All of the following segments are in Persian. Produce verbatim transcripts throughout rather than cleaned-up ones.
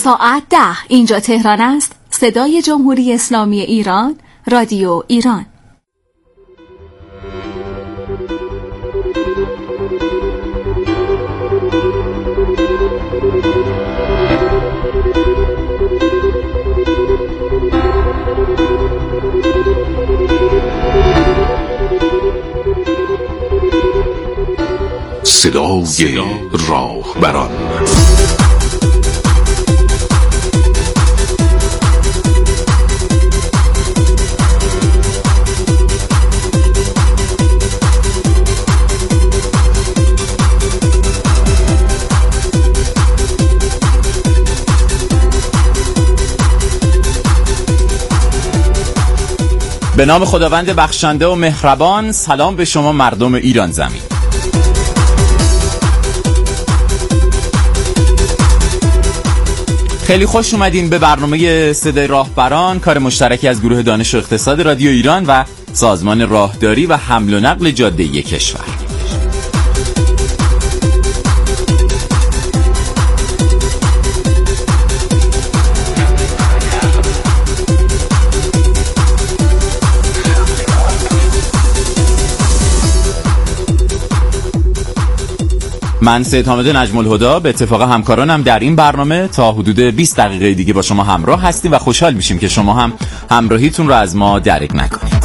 ساعت ده اینجا تهران است. صدای جمهوری اسلامی ایران، رادیو ایران. صدای راهبران. به نام خداوند بخشنده و مهربان. سلام به شما مردم ایران زمین. خیلی خوش اومدین به برنامه صدای راهبران، کار مشترکی از گروه دانش و اقتصاد رادیو ایران و سازمان راهداری و حمل و نقل جاده‌ای کشور. من سید حامد نجم الهدی به اتفاق همکارانم در این برنامه تا حدود بیست دقیقه دیگه با شما همراه هستیم و خوشحال میشیم که شما هم همراهیتون رو از ما درک نکنید.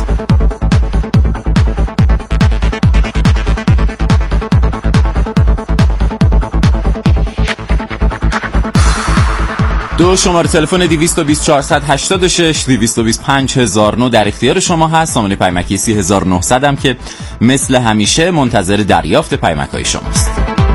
دو شماره تلفن دویست و بیست چهارصد و هشتاد و شش دویست و بیست پنج هزار و نه در اختیار شما هست. سامانه پیمکی سی هزار و نهصد هم که مثل همیشه منتظر دریافت پیمک‌های شماست.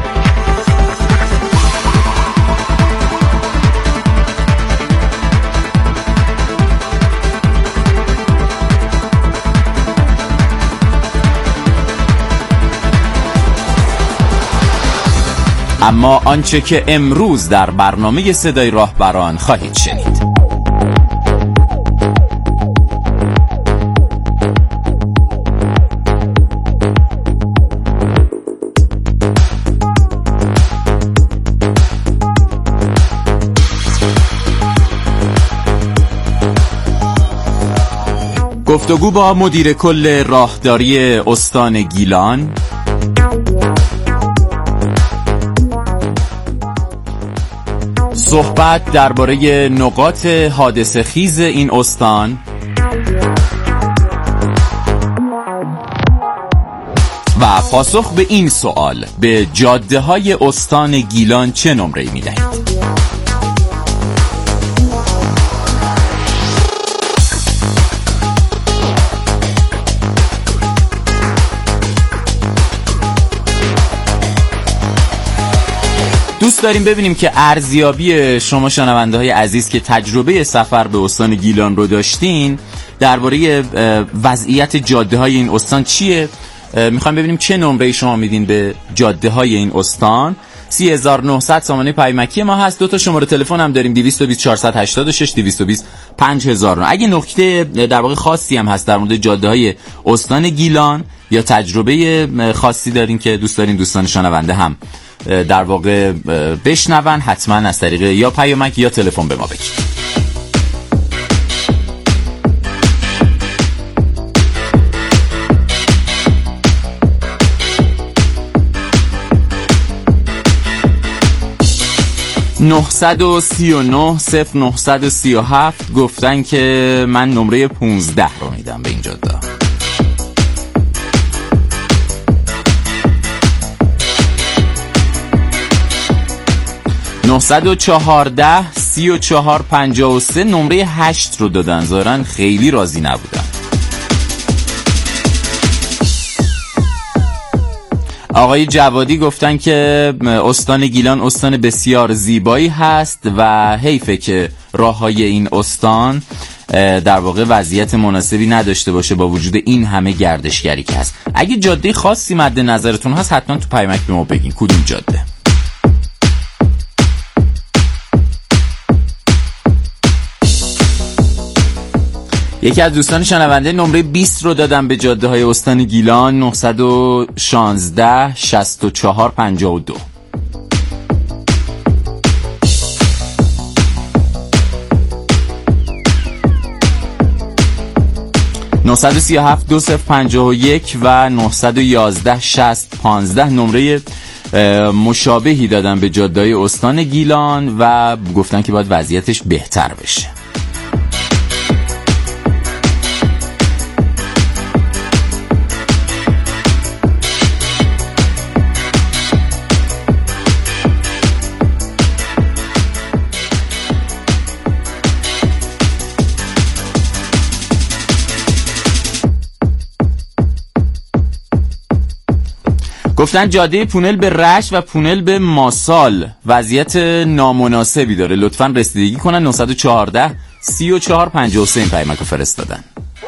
اما آنچه که امروز در برنامه صدای راهبران خواهید شنید: گفتگو با مدیر کل راهداری استان گیلان، صحبت درباره نقاط حادثه خیز این استان و پاسخ به این سوال: به جاده های استان گیلان چه نمره‌ای می‌دهید؟ دوست داریم ببینیم که ارزیابی شما شنونده های عزیز که تجربه سفر به استان گیلان رو داشتین درباره وضعیت جاده های این استان چیه. میخوایم ببینیم چه نمره شما میدین به جاده های این استان. سی هزار و نهصد سامانه پیمکی ما هست. دو تا شماره تلفن هم داریم: دویست و بیست چهارصد و هشتاد و شش دویست و بیست پنج هزار و نه. اگه نکته در واقع خاصی هم هست در مورد جاده های استان گیلان یا تجربه خاصی دارین که دوست دارین دوستان شنونده هم در واقع بشنون، حتما از طریق یا پیامک یا تلفن به ما بگید. نه سه نه صفر نه سه هفت گفتن که من نمره پانزده رو میدم به این جاده. نه چهارده سی و چهار پنجاه و سه نمره هشت رو دادن، ظاهراً خیلی راضی نبودن. آقای جوادی گفتن که استان گیلان استان بسیار زیبایی هست و حیفه که راههای این استان در واقع وضعیت مناسبی نداشته باشه با وجود این همه گردشگری که هست. اگه جاده خاصی مد نظرتون هست حتما تو پیامک به ما بگین کدوم جاده. یکی از دوستان شنونده نمره بیست رو دادم به جاده های استان گیلان. نه یک شش شصت و چهار پنجاه و دو. نه سه هفت دو صفر پنج یک و نه یک یک شصت پانزده نمره مشابهی دادن به جاده‌های استان گیلان و گفتن که باید وضعیتش بهتر بشه. گفتن جاده پونل به رشت و پونل به ماسال وضعیت نامناسبی داره، لطفاً رسیدگی کنن. نه یک چهار سه چهار پنج سه این پیامک رو فرستادن.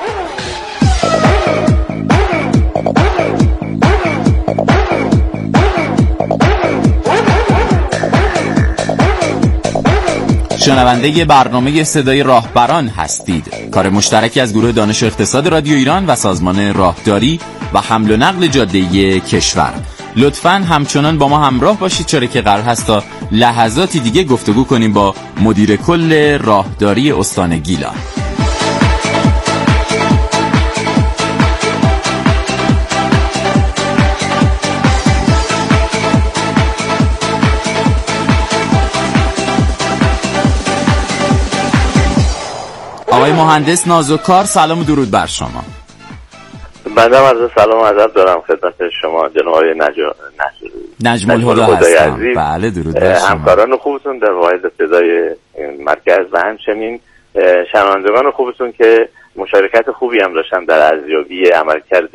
شنونده برنامه صدای راهبران هستید، کار مشترکی از گروه دانش اقتصاد رادیو ایران و سازمان راهداری و حمل و نقل جاده کشور. لطفاً همچنان با ما همراه باشید، چرا که قرار هست تا لحظاتی دیگه گفتگو کنیم با مدیر کل راهداری استان گیلان. آقای مهندس نازوکار، سلام و درود بر شما. بنده عرض سلام و ادب دارم خدمت شما جناب آقای نجا نجم الهدا هستم. بله درود بر شما. همکاران خوبتون در واحد صدای مرکز و همچنین شنوندگان خوبتون که مشارکت خوبی هم داشتن در ارزیابی عملکرد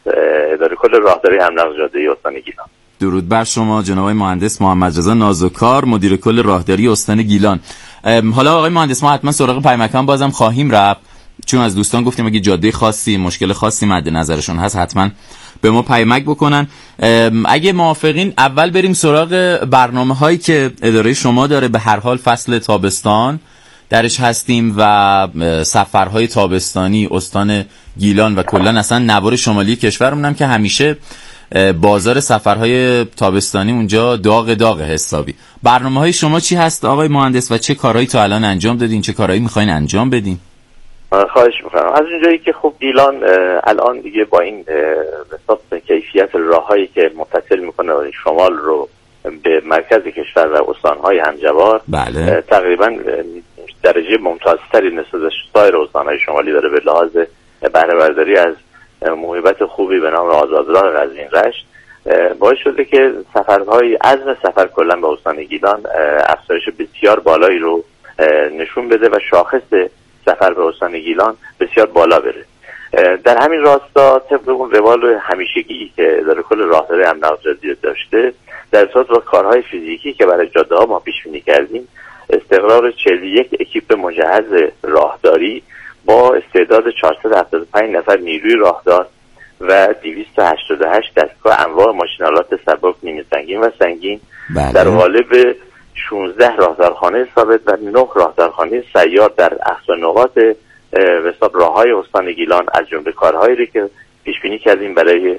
اداره کل راهداری هم نقل جاده استان گیلان. درود بر شما جناب آقای مهندس محمد رضا نازوکار، مدیر کل راهداری استان گیلان. حالا آقای مهندس ما حتما سراغ پیمکان بازم خواهیم رفت، چون از دوستان گفتیم اگه جاده خاصی مشکل خاصی مد نظرشون هست حتما به ما پیمک بکنن. اگه موافقین اول بریم سراغ برنامه هایی که اداره شما داره. به هر حال فصل تابستان درش هستیم و سفرهای تابستانی استان گیلان و کلا اصلا نوار شمالی کشورمون هم که همیشه بازار سفرهای تابستانی اونجا داغ داغ حسابی. برنامه‌های شما چی هست آقای مهندس و چه کارهایی تا الان انجام دادین، چه کارهایی می‌خواین انجام بدین؟ خواهش می‌کنم. از اونجایی که خب گیلان الان دیگه با این حساب کیفیت راههایی که متصل می‌کنه شمال رو به مرکز کشور و استان‌های همجوار، بله. تقریبا درجه ممتازتری نسبت به سایر استان‌های شمالی داره به لحاظ بهره برداری از موهبت خوبی به نام آزادراه قزوین رشت، باعث شده که سفرهای عزم سفر کلا به استان گیلان افزایش بسیار بالایی رو نشون بده و شاخص سفر به استان گیلان بسیار بالا بره. در همین راستا طبق اون روال همیشگی که اداره کل راهداری هم نقل جاده داشته، در ارتباط با کارهای فیزیکی که برای جاده ها ما پیش بینی کردیم، استقرار چهل و یک اکیپ مجهز راهداری با استعداد چهارصد و هفتاد و پنج نفر نیروی راهدار و دویست و هشتاد و هشت دستگاه انواع ماشین‌آلات سبک نیمه سنگین و سنگین، بله. در قالب شانزده راهدارخانه ثابت و نه راهدارخانه سیار در اقصا نقاط حساب راههای استان گیلان، از جمله کارهایی که پیش بینی کردیم برای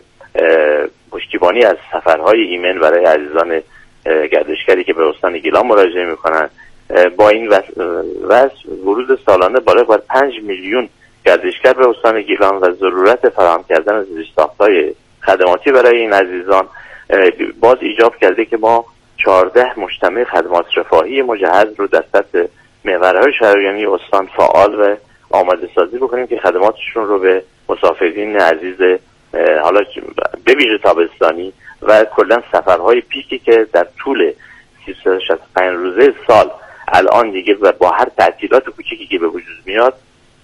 پشتیبانی از سفرهای ایمن برای عزیزان گردشگری که به استان گیلان مراجعه میکنن. با این وضع ورود سالانه بالغ بر پنج میلیون گردشگر به استان گیلان و ضرورت فراهم کردن از زیرساخت‌های خدماتی برای این عزیزان باز ایجاب کرده که ما چهارده مجتمع خدمات رفاهی مجهز رو در سطح محورهای شهریانی استان فعال و آماده سازی بکنیم که خدماتشون رو به مسافرین عزیز حالا به ویژه تابستانی و کلا سفرهای پیکی که در طول سیصد و شصت و پنج روزه سال الان دیگه و با هر تعطیلات کوچیکی که به وجود میاد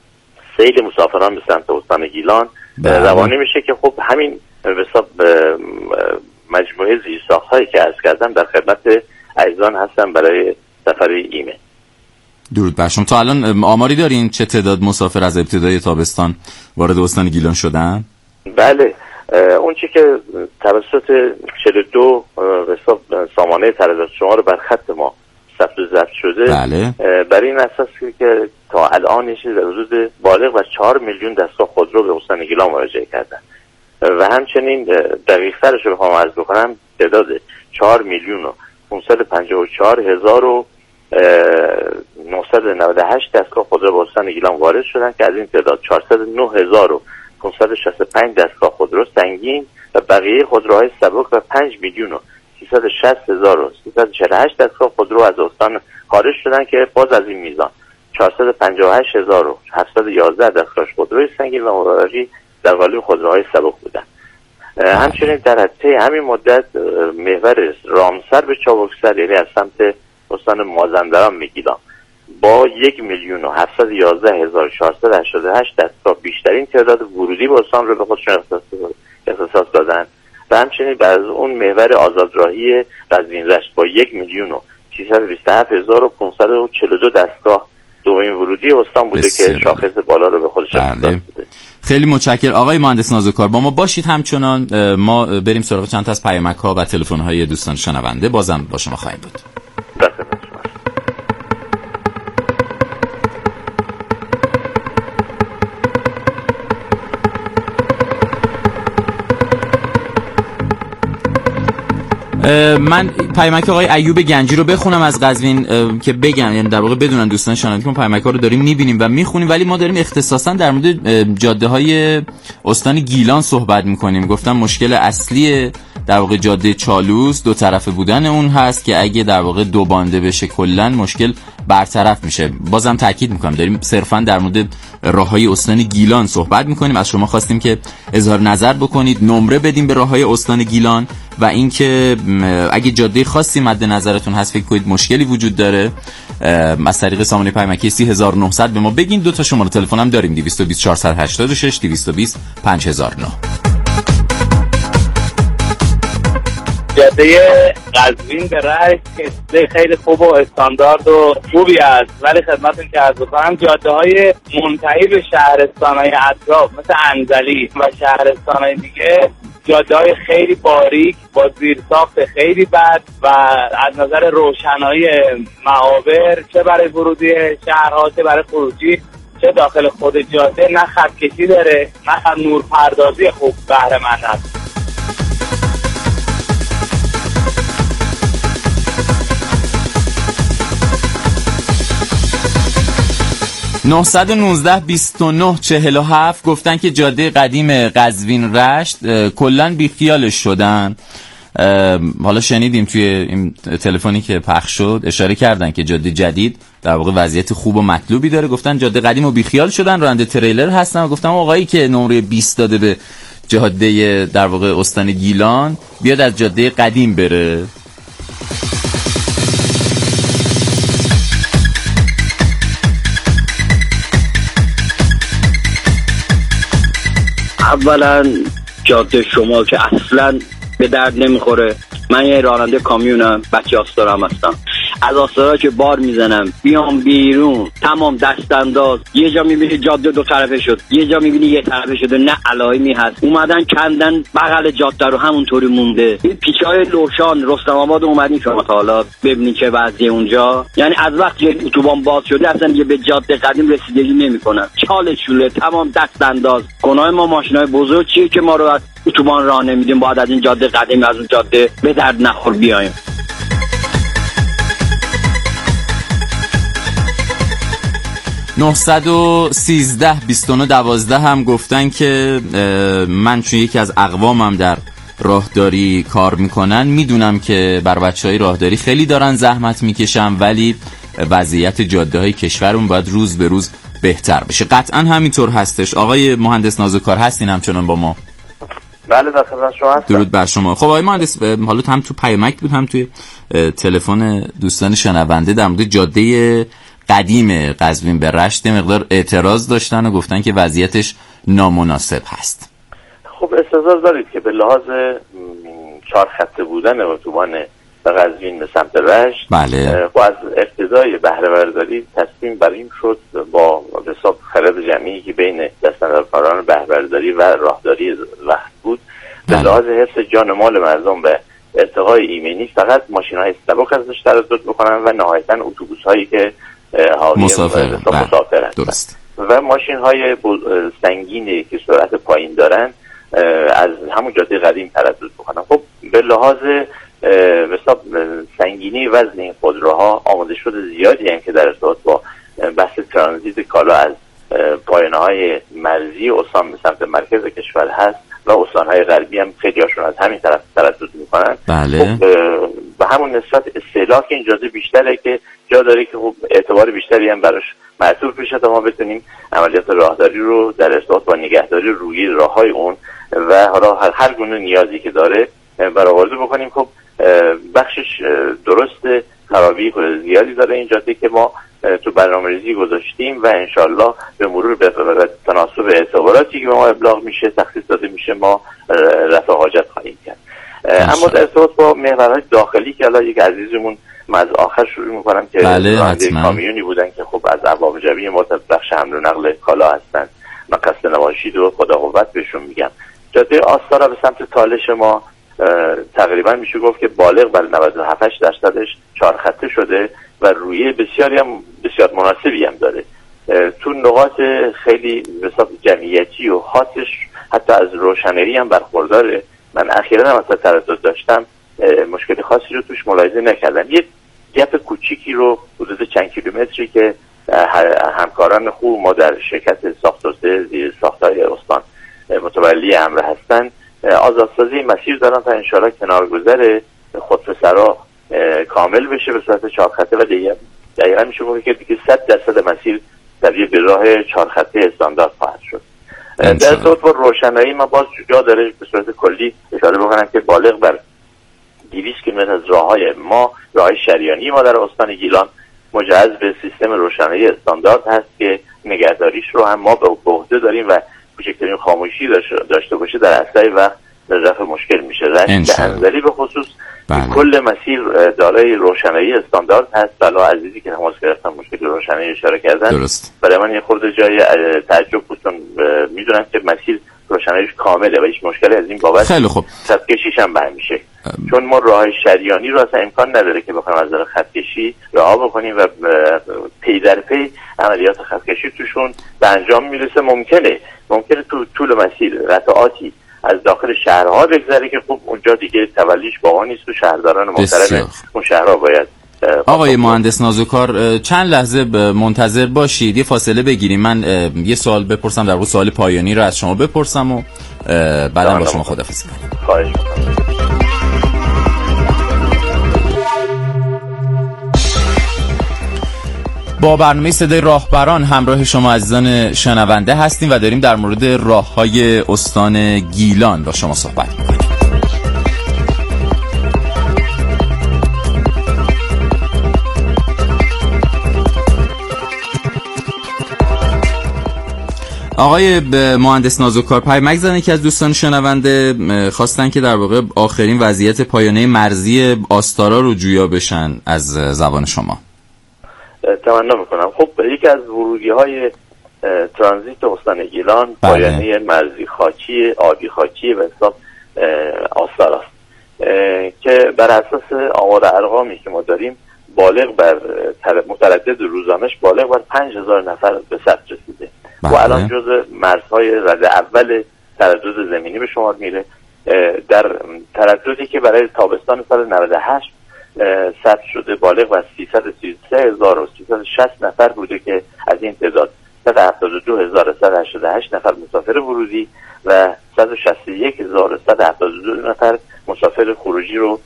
سیل مسافران به سمت استان گیلان روانه میشه که خب همین به حساب مجموعه زیرساخت‌هایی که عرض کردم در خدمت عزیزان هستن برای سفر ایمن. درود بر شما. تا الان آماری دارین چه تعداد مسافر از ابتدای تابستان وارد استان گیلان شدن؟ بله، اون چی که توسط چهل و دو به حساب سامانه تردد شما رو بر خط ما ثبت و ضبط شده، بله. برای این اساس که تا الان یه حدود بالغ و چهار میلیون دستگاه خودرو به استان گیلان مراجعه کردن و همچنین دقیق ترش رو بخوام عرض بکنم تعداد چهار میلیون و پانصد و پنجاه و چهار هزار و نهصد و نود و هشت دستگاه خودرو به استان گیلان وارد شدن که از این تعداد چهارصد و نه هزار و پانصد و شصت و پنج دستگاه خودرو سنگین و بقیه خودروهای سبک و پنج میلیون و سیصد و شصت هزار و سیصد و چهل و هشت دستگاه خودرو از استان خارج شدن که باز از این میزان چهارصد و پنجاه و هشت هزار و هفتصد و یازده دستگاه خودروی سنگین و مبادری در قالب خودروهای سبک بودن. همچنین در طی همین مدت محور رامسر به چابکسر، یعنی از سمت استان مازندران میگیلان، با یک میلیون و هفتصد و یازده هزار و چهارصد و هشتاد و هشت دستگاه بیشترین تعداد ورودی به استان رو به خودشون اختصاص دادن و همچنین از اون محور آزادراهی قزوین رشت با یک میلیون و سیصد و بیست و هفت هزار و پانصد و چهل و دو دستگاه دومین ورودی استان بوده که شاخص بالا رو به خودش اختصاص داده. خیلی متشکرم آقای مهندس نازوکار. با ما باشید همچنان. ما بریم سراغ چند تا از پیامک‌ها و تلفن‌های دوستان شنونده. بازم با شما خواهیم بود. من پیامک آقای ایوب گنجی رو بخونم از قزوین که بگم، یعنی در واقع بدونن دوستان شنونده که ما پیامک‌ها رو داریم می‌بینیم و می‌خونیم، ولی ما داریم اختصاصا در مورد جاده‌های استان گیلان صحبت می‌کنیم. گفتم مشکل اصلی در واقع جاده چالوس دو طرفه بودن اون هست که اگه در واقع دو بانده بشه کلاً مشکل برطرف میشه. بازم تاکید می‌کنم داریم صرفاً در مورد راههای استان گیلان صحبت می‌کنیم. از شما خواستیم که اظهار نظر بکنید، نمره بدیم به راههای استان گیلان و اینکه اگه جاده خاصی مد نظرتون هست فکر کنید مشکلی وجود داره از طریق سامانه پیامکی سه هزار و نهصد به ما بگین. دو تا شماره تلفن هم داریم، دویست و بیست چهارصد و هشتاد و شش دویست و بیست پنج هزار و نه. جاده قزوین به رشت که خیلی خوب و استاندارد و خوبی است، ولی خدمتتون که عرض کنم جاده های منتهی به شهرستان‌های اطراف مثل انزلی و شهرستان‌های دیگه جاده های خیلی باریک با زیرساخت خیلی بد و از نظر روشنایی معابر چه برای ورودی شهرها چه برای خروجی چه داخل خود جاده نه خط کشی داره نه نور پردازی خوب بهره مند است. نه یک نه بیست و نه چهل و هفت گفتن که جاده قدیم قزوین رشت کلن بیخیالش شدن. حالا شنیدیم توی این تلفنی که پخش شد اشاره کردن که جاده جدید در واقع وضعیت خوب و مطلوبی داره. گفتن جاده قدیم رو بیخیال شدن، راننده تریلر هستن و گفتم آقایی که نمره بیست داده به جاده در واقع استان گیلان بیاد از جاده قدیم بره. اولا جاده شما که اصلا به درد نمیخوره. من یه راننده کامیونم، بچه آستارم هستم. از آستارا که بار میزنم بیام بیرون تمام دست انداز، یه جا میبینی جاده دو طرفه شد، یه جا میبینی یه طرفه شده، نه علائمی هست. اومدن کندن بغل جاده رو همونطوری مونده. این پیچای لوشان رستم آباد اومدین شما تا حالا ببینید چه وضعیه اونجا. یعنی از وقتی اتوبان باز شده اصلا دیگه به جاده قدیم رسیدگی نمیکنن. چاله چوله تمام دست انداز. گناه ما ماشینای بزرگ چیه که ما رو از اتوبان راه نمیدیم، باید از این جاده قدیم از اون جاده به درد نخور بیایم. نه یک سه بیست و نه دوازده هم گفتن که من چون یکی از اقوامم در راهداری کار میکنن میدونم که بر بچهای راهداری خیلی دارن زحمت میکشن، ولی وضعیت جاده های کشورمون باید روز به روز بهتر بشه. قطعا همینطور هستش. آقای مهندس نازوکار هستین همچنان با ما؟ بله در خدمت شما هستم. درود بر شما. خب آقای مهندس، حالا هم تو پیامک بود هم توی تلفن دوستان شنونده در مورد جاده قدیم قزوین به رشت مقدار اعتراض داشتن و گفتن که وضعیتش نامناسب هست. خب استحضار دارید که به لحاظ چهار خطه بودن اتوبان به قزوین به سمت رشت، بله، خب از ابتدای بهره برداری تصمیم بر این شد با حساب خرد جمعی که بین دستاندرکاران بهره برداری و راهداری وقت بود، به بله. لحاظ حفظ جان و مال مردم به ارتقای ایمنی فقط ماشین‌های سبک ازش تردد بکنن و نهایتاً اتوبوس‌هایی که حاوی مسافر مسافر هستند. درست. و ماشین‌های سنگینی که سرعت پایین دارن از همون جاده قدیم تردد بکنن. خب به لحاظ حساب سنگینی وزن این خودروها آماده شده زیادی هستند که در ارتباط با بحث ترانزیت کالا از پایانه‌های مرزی استان به سمت مرکز کشور هست و استان‌های غربی هم خیلی هاشون از همین طرف تردد میکنن. بله. خب به همون نسبت استهلاک این جاده بیشتره که جا داره که خب اعتبار بیشتری هم براش معطوف بشه تا ما بتونیم عملیات راهداری رو در ارتباط با نگهداری روی راههای اون و حالا هر گونه نیازی که داره برآورده بکنیم. خب بخشش درست خرابی زیادی داره این جاده که ما تو برنامه‌ریزی گذاشتیم و انشالله به مرور به تناسب اعتباراتی که به ما ابلاغ میشه تخصیص داده میشه ما رفع حاجت خواهیم کرد. اما در ارتباط با محورهای داخلی که الان یک عزیزمون من از آخر شروع میکنم که راننده کامیونی بودن که خب از ارباب جمعی ما بخش حمل و نقل کالا هستن، من قصد نواشید و خدا قوت بهشون میگم. جاده آستارا به سمت تالش ما تقریبا میشه گفت که بالغ بر نود و هفت درصدش چهار خطه شده و رویه بسیاری هم بسیار مناسبی هم داره. تو نقاط خیلی به حساب جمعیتی و خاصش حتی از روشنایی هم برخورداره. من اخیراً هم اصلا تردد داشتم، مشکل خاصی رو توش ملاحظه نکردم. یه گپ کوچیکی رو حدود چند کیلومتری که همکاران خوب ما در شرکت ساخت و زیر ساخت‌های استان متولی امر هستن آزادسازی مسیر دارن تا انشاءالله کنارگذر خودپسرا کامل بشه به صورت چهار خطه و دیگه دقیقا میشه گفت که دیگه صد درصد مسیر تبدیل به راه چهار خطه استاندارد خواهد شد. در صورت با روشنایی ما باز جا داره به صورت کلی اشاره بکنم که بالغ بر دویست کیلومتر از راههای ما، راههای شریانی ما در استان گیلان مجهز به سیستم روشنایی استاندارد هست که نگهداریش رو هم ما به عهده داریم و کوچکترین خاموشی داشته باشه در اسرع وقت رفع مشکل میشه. رشت انزلی به خصوص کل مسیر دارای روشنایی استاندارد هست. بلا عزیزی که تماس گرفتن مشکل روشنایی اشاره کردن درست. برای من یه خورده جای تعجب بود چون میدونم که مسیر روشناییش کامله و هیچ مشکلی از این بابت خیلی خوب خط کشیش هم برمیشه ام... چون ما راه شریانی رو اصلا امکان نداره که بخوایم از نظر خط کشی راه بکنیم و پی در پی عملیات خط کشی توشون به انجام میرسه. ممکنه ممکنه تو طول مسیر قطعاتی از داخل شهرها بگذره که خب اونجا دیگه تولیش با ما نیست و شهرداران محترم اون شهرها باید. آقای مهندس نازوکار چند لحظه منتظر باشید، یه فاصله بگیریم، من یه سوال بپرسم در واقع سوال پایانی رو از شما بپرسم و بعدم با شما خداحافظی کنم. خواهش می‌کنم. با برنامه صدای راهبران همراه شما عزیزان شنونده هستیم و داریم در مورد راه‌های استان گیلان با شما صحبت می‌کنیم. آقای مهندس نازوکار، پیامک زدن که از دوستان شنونده خواستن که در واقع آخرین وضعیت پایانه مرزی آستارا رو جویا بشن از زبان شما. تمنا میکنم. خب یکی از ورودی های ترانزیت استان گیلان بله. پایانه مرزی خاکی آبی خاکی به حساب آستارا است که بر اساس آمار ارقامی که ما داریم بالغ بر متردد روزانش بالغ بر پنج هزار نفر به ثبت رسیده بله. و الان جزء مرزهای رده اول تردد زمینی به شمار میره. در ترددی که برای تابستان سال نود و هشت ثبت شده بالغ بر سیصد و سی و سه هزار و سیصد و شصت نفر بوده که از این تعداد صد و هفتاد و دو هزار و صد و هشتاد و هشت نفر مسافر ورودی و صد و شصت و یک هزار و صد و هفتاد و دو نفر مسافر خروجی رو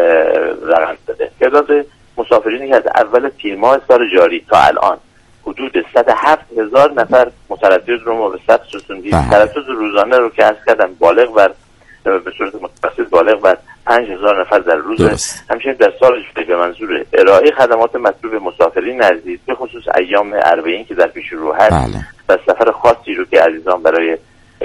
رقم داده. تعداد مسافرینی که از اول تیر ماه سال جاری تا الان حدود صد و هفت هزار نفر متردد رو ما به ثبت رسوندیم. تردد روزانه رو که عرض کردم بالغ بر به صورت متوسط بالغ بر پنج هزار نفر در روز. همچنین در سال جاری به منظور ارائه خدمات مطلوب مسافرین عزیز به خصوص ایام اربعین که در پیش رو هست بله. و سفر خاصی رو که عزیزان برای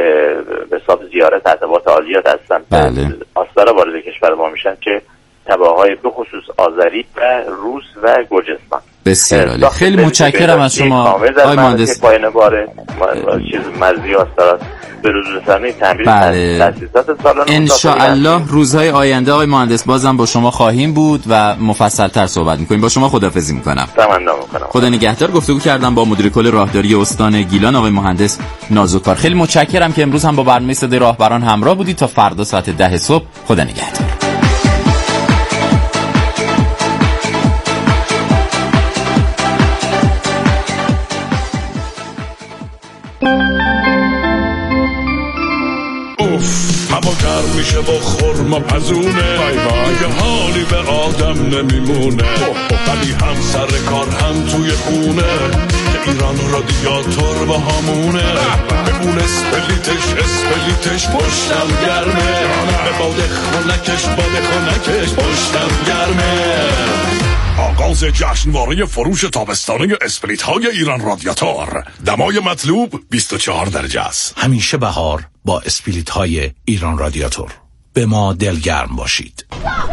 به حساب زیارت عتبات عالیات هستن بله. آستارا وارد کشور ما میشن که تبعهای به خصوص آذری و روس و گرجستان. بسیار عالی. خیلی متشکرم از شما آقای مهندس. پایان باره چیز مرزی آستارا به روز رسانی تعمیر تأسیسات سالن ان شاء الله روزهای آینده آقای مهندس بازم با شما خواهیم بود و مفصل‌تر صحبت می‌کنیم. با شما خداحافظی می‌کنم. تمنا می‌کنم. خدا نگهدار. گفتگو کردم با مدیر کل راهداری استان گیلان آقای مهندس نازوکار. خیلی متشکرم که امروز هم با برنامه صدای راهبران همراه بودید. تا فردا ساعت ده صبح. خدا نگهدار. میشه با خرما پزونه، دیگه حالی به آدم نمیمونه. ولی هم سر کار هم توی خونه که ایران رادیاتور با همونه. بمون اسپلیتش اسپلیتش پشتم گرمه، به باده خونکش باده خونکش پشتم گرمه. آغاز جشنواره فروش تابستانه اسپریت های ایران رادیاتور. دمای مطلوب بیست و چهار درجه است. همیشه بهار با اسپریت های ایران رادیاتور. به ما دلگرم باشید.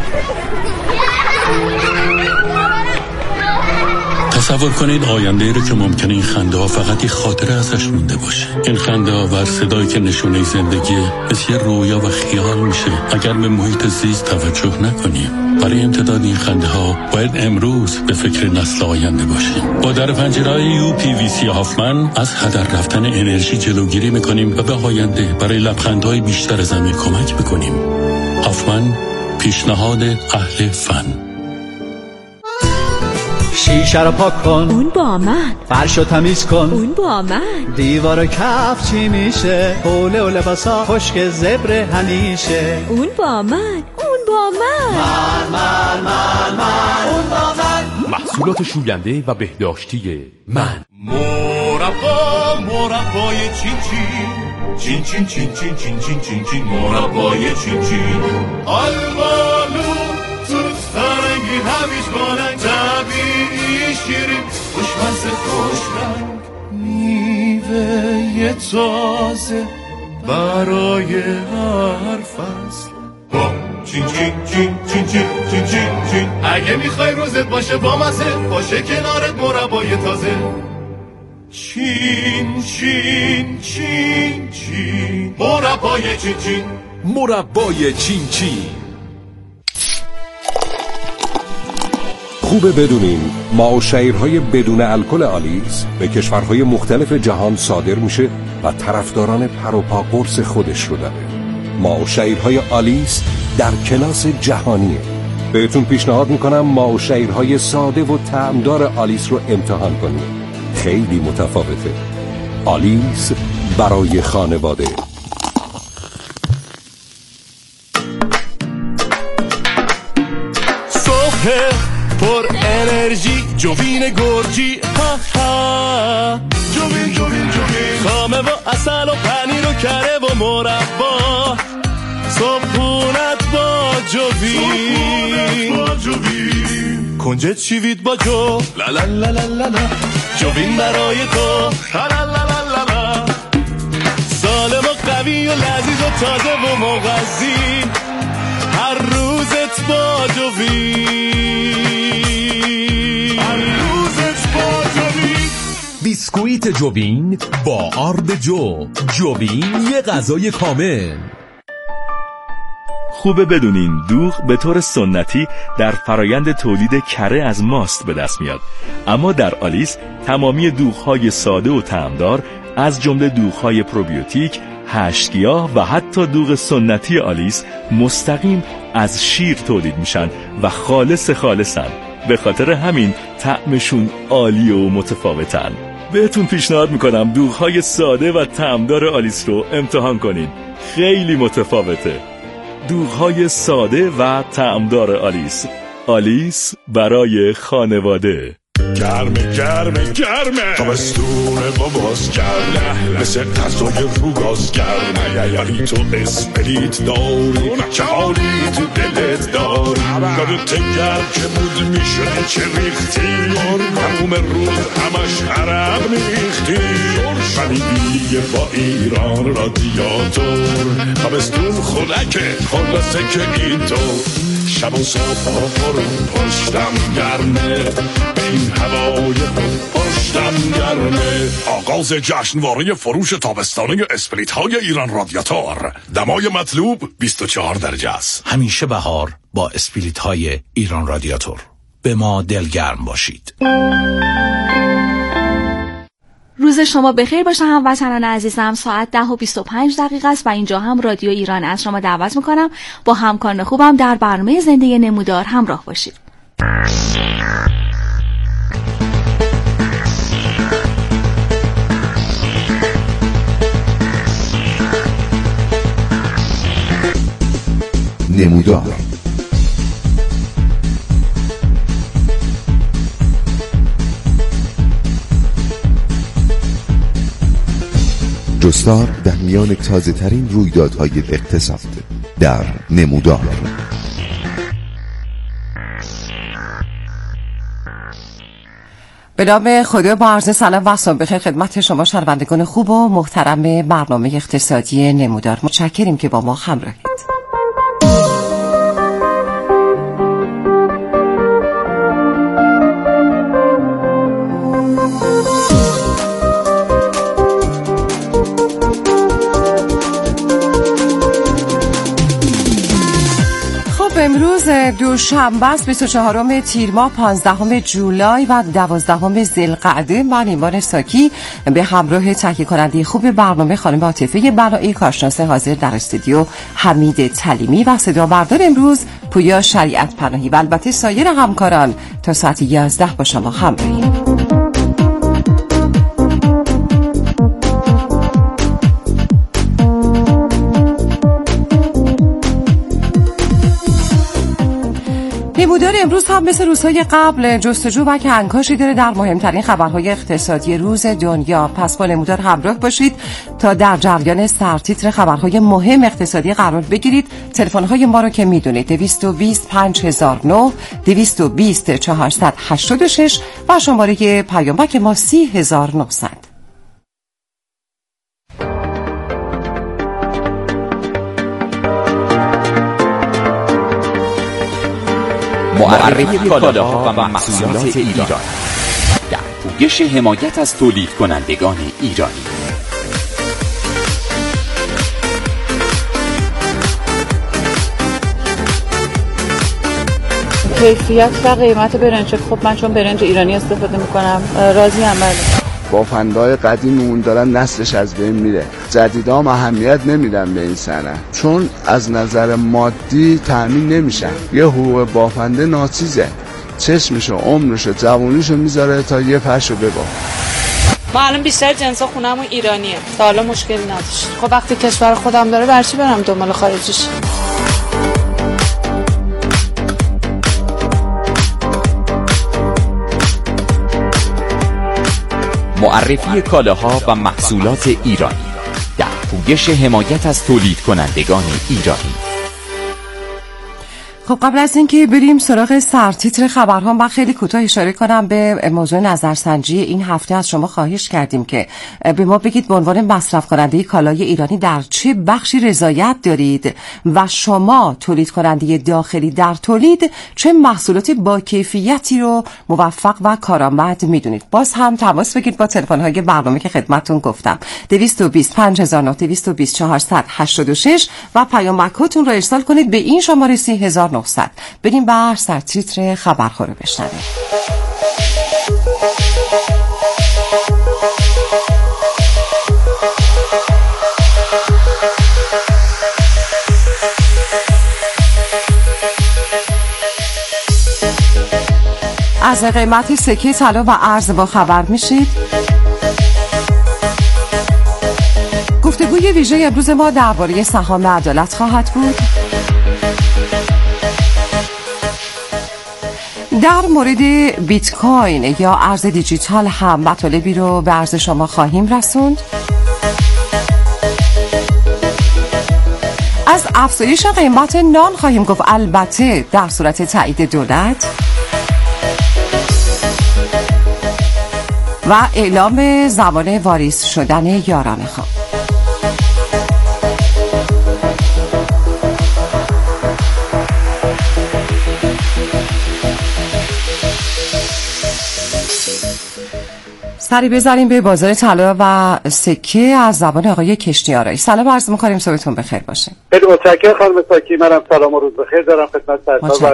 تصور کنید آینده رو که ممکنه این خنده ها فقط یک خاطره ازش مونده باشه. این خنده ها و صدایی که نشونه زندگیه مثل یه رویا و خیال میشه اگر به محیط زیست توجه نکنیم. برای امتداد این خنده ها باید امروز به فکر نسل آینده باشیم. با در پنجره‌های یو پی وی سی هافمن از هدر رفتن انرژی جلوگیری میکنیم و به آینده برای لبخندهای بیشتر زمین کمک میکنیم. هافمن، پیشنهاد اهل فن. شیشه رو پاک کن، اون با من. فرشو تمیز کن، اون با من. دیوار کف چی میشه، حوله و لباسا خشک زبر همیشه. اون با من، اون با من. من من من من اون با من. محصولات شوینده و بهداشتی من. مربا مربای چین چین چین چین چین چین چین چین چین چین مربای چین چین آلبالو توت فرنگی هویج بالنگ طبیعی شیرین خوشمزه خوشرنگ میوه تازه برای هر فصل با چین چین چین چین چین چین چین چین. اگه میخوای روزت باشه با مزه باشه کنارت مربای تازه چین چین چین چین مربای چین چین مربای چین چین. خوبه بدونین معاشیرهای بدون الکل آلیس به کشورهای مختلف جهان صادر میشه و طرفداران پر و پا قرص خودش رو داره. معاشیرهای آلیس در کلاس جهانیه. بهتون پیشنهاد میکنم معاشیرهای ساده و طعمدار آلیس رو امتحان کنید. خیلی متفاوته. آلیس برای خانواده. صبح پر انرژی جوین گرجی ها ها جوین جوین جوین خامه و اصل و پنیر و کره و مربا صبحونت با جوین کنجد شیوید با جو لا لا لا لا لا جوین برای تو لا لا لا لا لا سالم و قوی و لذیذ و تازه و مغذی هر روزت با جوین هر روزت با جوین. بیسکویت جوین با آرد جو. جوین یه غذای کامل. خوبه بدونین دوغ به طور سنتی در فرایند تولید کره از ماست به دست میاد، اما در آلیس تمامی دوغ‌های ساده و طعمدار از جمله دوغ‌های پروبیوتیک، هشتگیاه و حتی دوغ سنتی آلیس مستقیم از شیر تولید میشن و خالص خالصن. به خاطر همین طعمشون عالی و متفاوتن. بهتون پیشنهاد میکنم دوغ‌های ساده و طعمدار آلیس رو امتحان کنین. خیلی متفاوته. دوغ‌های ساده و طعمدار آلیس. آلیس برای خانواده. گرمه گرمه گرمه تابستونه باباز گرمه مثل غذای رو گاز گرمه ولی تو اسپریت داری که حالی تو دلت داری یادت گرم که بود میشده چه ریختی تموم روز همش عرق میریختی ولی دیگه با ایران رادیاتور تابستون خنکه خلاصه که اینطور شب و صبح رو پشتم گرمه این هوای پشتم گرمه. آغاز جشنواره فروش تابستانه اسپریت های ایران رادیاتور. دمای مطلوب بیست و چهار درجه است. همیشه بهار با اسپریت های ایران رادیاتور. به ما دلگرم باشید. روز شما بخیر باشه هموطنان عزیزم. ساعت ده و بیست و پنج دقیقه است و اینجا هم رادیو ایران از شما دعوت میکنم با همکاران خوبم در برنامه زنده نمودار همراه باشید. نمودار. جستار در میان تازه ترین رویدادهای اقتصاد در نمودار. به نام خدا با عرض سلام و صبح بخیر خدمت شما شنوندگان خوب و محترم برنامه اقتصادی نمودار. متشکریم که با ما همراهید. امروز دوشنبه است، بیست و چهارم تیر ماه، پانزدهم جولای و دوازدهم ذوالقعده. من ایمان ساکی به همراه تهیه کننده خوب برنامه خانم عاطفه بنایی، کارشناس حاضر در استودیو حمید تلیمی و صدا بردار امروز پویا شریعت پناهی و البته سایر همکاران تا ساعت یازده با شما همراهیم. نمودار امروز هم مثل روزهای قبل جستجو و کنکاشی داره در مهمترین خبرهای اقتصادی روز دنیا. پس با نمودار همراه باشید تا در جریان سرتیتر خبرهای مهم اقتصادی قرار بگیرید. تلفن‌های ما رو که میدونید دویست و بیست پنج هزار و نه، دویست و بیست چهارصد و هشتاد و شش و شماره پیامک ما سی هزار و نهصد. معرفی کالاها و محصولات ایران در پویش حمایت از تولید کنندگان ایرانی. کیفیت و قیمت برنج، خب من چون برنج ایرانی استفاده میکنم راضی ام. بافندهای قدیممون دارن نسلش از بین میره. جدیدا هم اهمیت نمیدن به این صنعت چون از نظر مادی تامین نمیشن. یه حقوق بافنده ناچیزه، چشمشو عمرشو جوونیشو میذاره تا یه فرشو ببافه. ما الان بیشتر جنسا خونمون ایرانیه، تا حالا مشکلی نداشت. خب وقتی کشور خودم داره برچی برم دنبال خارجیش. معرفی کالاها و محصولات ایرانی در پویش حمایت از تولید کنندگان ایرانی. خب قبل از اینکه بریم سراغ سرتیتر خبرها، من خیلی کوتاه اشاره کنم به موضوع نظرسنجی این هفته. از شما خواهش کردیم که به ما بگید به عنوان مصرف کننده کالای ایرانی در چه بخشی رضایت دارید و شما تولید کننده داخلی در تولید چه محصولات با کیفیتی رو موفق و کارآمد میدونید. باز هم تماس بگیرید با تلفن‌های برنامه که خدمتتون گفتم دویست و بیست پنج هزار و نه، دویست و بیست چهارصد و هشتاد و شش و پیامک‌هاتون رو ارسال کنید به این شماره سی هزار و نهصد. بریم بر سرتیتر خبرها رو بشنویم. از قیمت سکه طلا و ارز با خبر میشید. گفتگوی ویژه امروز ما درباره سهام عدالت خواهد بود. در مورد بیت کوین یا ارز دیجیتال هم مطالبی رو به عرض شما خواهیم رسوند. از افزایش قیمت نان خواهیم گفت، البته در صورت تایید دولت. و اعلام زمان واریز شدن یاران خواب. سری بذاریم به بازار طلا و سکه از زبان آقای کشتیارایی. سلام عرض می‌کنیم، صبحتون بخیر باشه. خیلی متشکرم خانم ساکی. منم سلام و روز بخیر دارم خدمت سرکار و